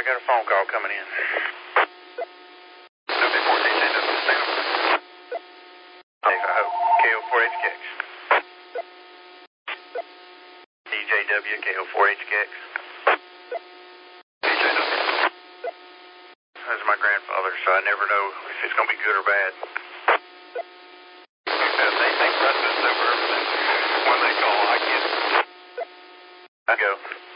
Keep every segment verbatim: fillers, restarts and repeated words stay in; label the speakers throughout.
Speaker 1: got a phone call coming in. W four D J W, stand up. I hope. K O four H K X. D J W, K O four H K X. D J W. That's my grandfather, so I never know if it's going to be good or bad. Yeah, they think precedence over everything. When they call, I get it. I go.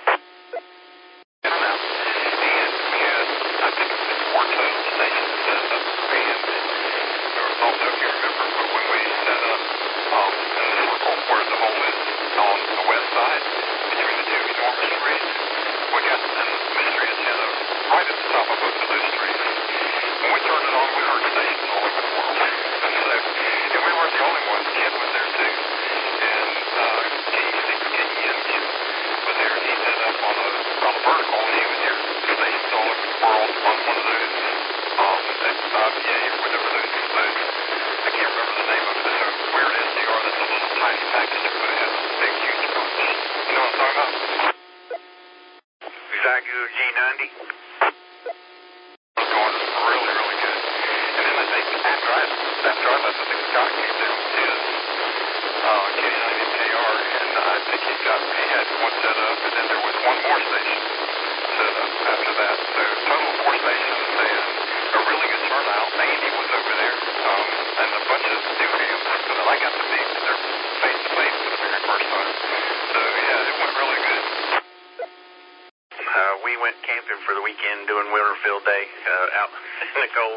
Speaker 1: G ninety. Was going really, really good. And then I think after I, after I left, I think Scott came down with his uh, K ninety K R, and I think he got, he had one set up, and then there was one more station set up after that. So total of four stations, and a really good turnout. Andy was over there, um, and a bunch of new hams that I got to meet their face to face for the very first time. So yeah, it went really good. Uh, we went camping for the weekend doing Winterfield Day uh, out in the cold.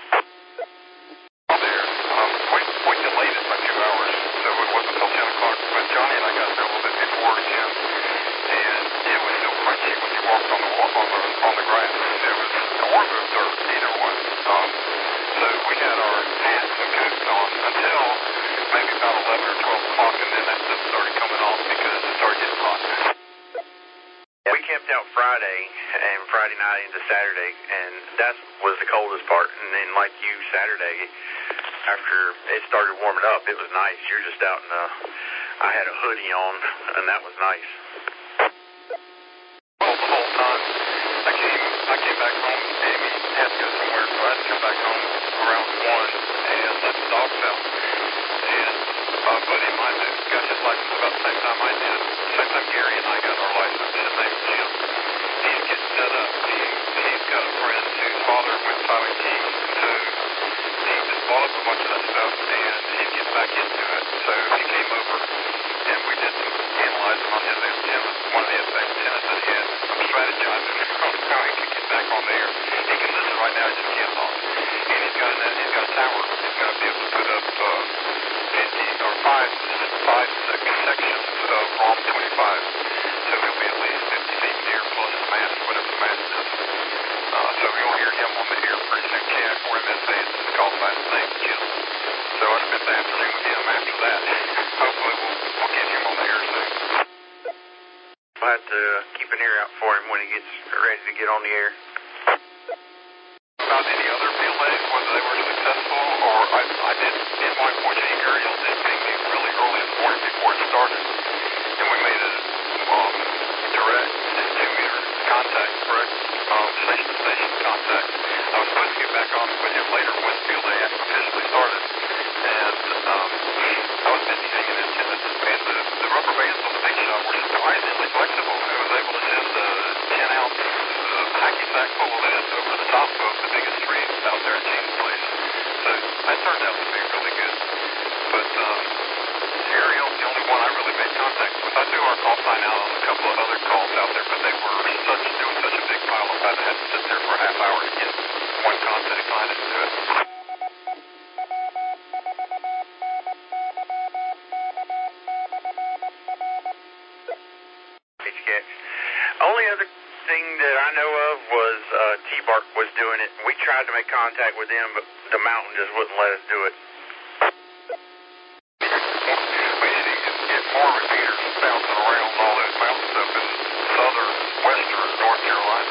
Speaker 1: There, um, we, we delayed it by two hours, so it wasn't until ten o'clock. But Johnny and I got there a little bit before him, and it was still crunchy when you walked on the on the on the grass. It was or the dirt, either one. Um, so we had our hats and coats on until maybe about eleven or twelve o'clock, and then that stuff started coming off because it started getting hot. We camped out Friday and Friday night into Saturday, and that was the coldest part. And then, like you, Saturday, after it started warming up, it was nice. You're just out in a, I had a hoodie on, and that was nice. Well, the whole time, I came, I came back home. Amy had to go somewhere, so I had to come back home around one and let the dogs out. And a buddy of mine that got his license about the same time I did, same time Gary and I got our license. His name's Jim. He's getting set up. He, he's got a friend whose father went filing keys, so he just bought up a bunch of that stuff, and he's getting back into it. So he came over, and we did some analyzing on his antennas, one of the antennas that he had. I'm strategizing on how he can get back on there. He can listen right now, he just can't talk. And he's got a, he's got a tower. He's going to be able to put up uh, fifty or five, five sections of ROM twenty-five. So he'll be at least fifty feet in the air plus the mast, whatever the mast is. Uh, so you'll hear him on the air pretty soon. K I four M S A is his call sign. His name's Jim. So I spent the afternoon with him after that. Hopefully we'll, we'll get him on the air soon. We'll have to uh, keep an ear out for him when he gets ready to get on the air. About any other field days, whether they were successful, or I, I did, in my point, Jane Guriel did ping me really early in the morning before it started, and we made a um, direct two-meter contact, correct, um, station-to-station contact. I was supposed to get back on with him later when field day officially started, and um, I was busy hanging antennas, and the, the rubber bands on the big shot were surprisingly flexible. I was able to send a ten-ounce uh, hacky sack full of this over the top of the biggest tree out there at James Place. So that turned out to be really good. But um, Ariel's the only one I really made contact with. I threw our call sign out on a couple of other calls out there, but they were such, it was such a big pile of that I had to sit there for a half hour to get one contact line into it. H K X. Only other thing that I know of was uh, T-Bark was doing it. We tried to make contact with them, but the mountain just wouldn't let us do it. We need to get, get more repeaters bouncing around all those mountains up in southern, western North Carolina.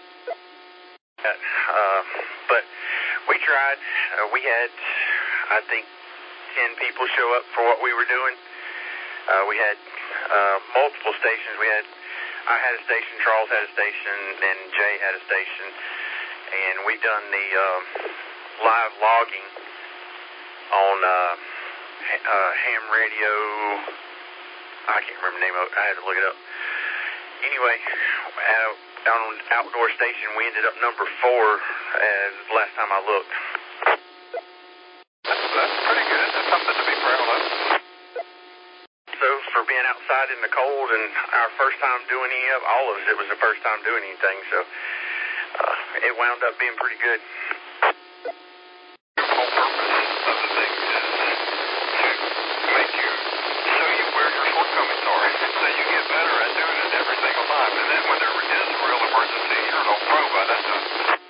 Speaker 1: Uh, but we tried. Uh, we had, I think, ten people show up for what we were doing. Uh, we had uh, multiple stations. We had
Speaker 2: I had a station, Charles had a station, and Jay had a station, and we done the uh, live logging on uh, uh, ham radio. I can't remember the name of it. I had to look it up. Anyway, uh, on an outdoor station, we ended up number four as last time I looked.
Speaker 1: That's, that's pretty good. That's something to be proud of.
Speaker 2: So for being outside in the cold and our first time doing any of all of us, it was the first time doing anything, so uh, it wound up being pretty good.
Speaker 1: The whole purpose of the thing is to make you, show you where your shortcomings are, so you get better at doing it every single time. And then when there is a real emergency, you're no pro by that time.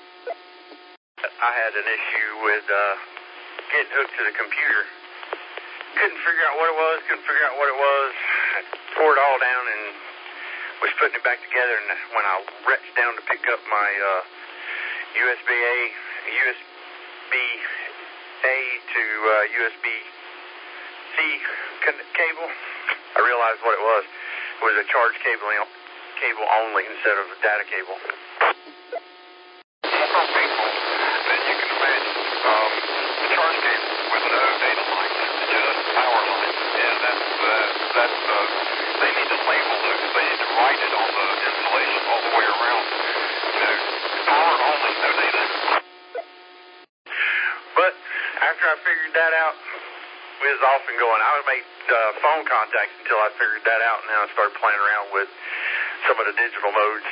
Speaker 2: I had an issue with uh, getting hooked to the computer. Couldn't figure out what it was, couldn't figure out what it was. Tore it all down and was putting it back together. And when I reached down to pick up my uh, U S B A, U S B A to uh, U S B C cable, I realized what it was. It was a charge cable, cable only instead of a data cable.
Speaker 1: For people, then you can imagine um, the charge cable with no data line, just power line, and that's uh, that's uh, they need to label those. They need to write it on the insulation all the way around. You know, power only, no data.
Speaker 2: But after I figured that out, we was off and going. I would make uh, phone contacts until I figured that out, and then I started playing around with some of the digital modes.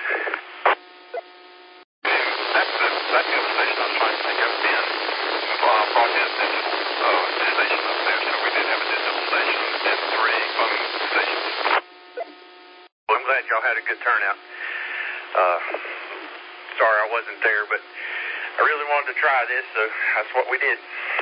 Speaker 1: That's the, that's the other station I was trying to think of. Ben uh, brought his digital uh, station up there, so we did have a digital station and three phone stations.
Speaker 2: Well, I'm glad y'all had a good turnout. Uh, sorry I wasn't there, but I really wanted to try this, so that's what we did.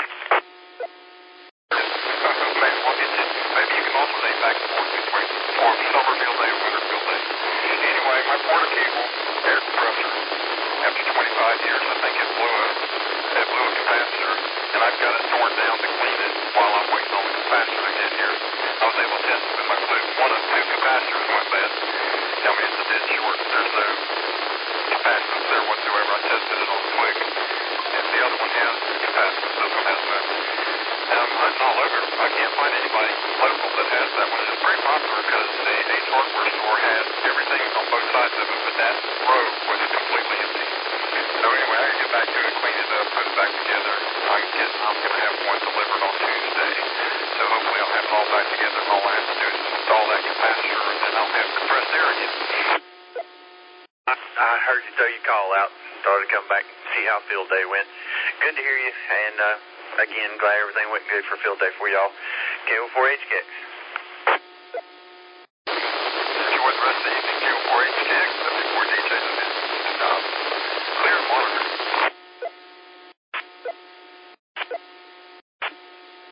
Speaker 1: Maybe we'll get you. Maybe you can alternate back and forth between for summer field day and winter field day. Anyway, my porta cable air compressor, after twenty-five years, I think it blew a it blew a capacitor, and I've got it torn down to clean it while I'm waiting on the capacitor to get here. I was able to test it with my flute. One of the two capacitors went bad. I mean, it's a dead short. There's no capacitance there whatsoever. I tested it on the Twig, and the other one has capacitance. This one has none. And I'm hunting all over. I can't find anybody local that has that one. It's very popular because the Ace Hardware store has everything on both sides of it, but that row was completely empty. So anyway, I can get back to it, clean it up, put it back together. I can get, I'm going to have one delivered on Tuesday. So hopefully I'll have it all back together, and all I have to do is install that capacitor, and then I'll have compressed air again.
Speaker 2: I, I heard you throw your call out. Thought I'd come back and see how field day went. Good to hear you, and uh, again, glad everything went good for field day for y'all. K O four H K X.
Speaker 1: Enjoy the rest of the evening.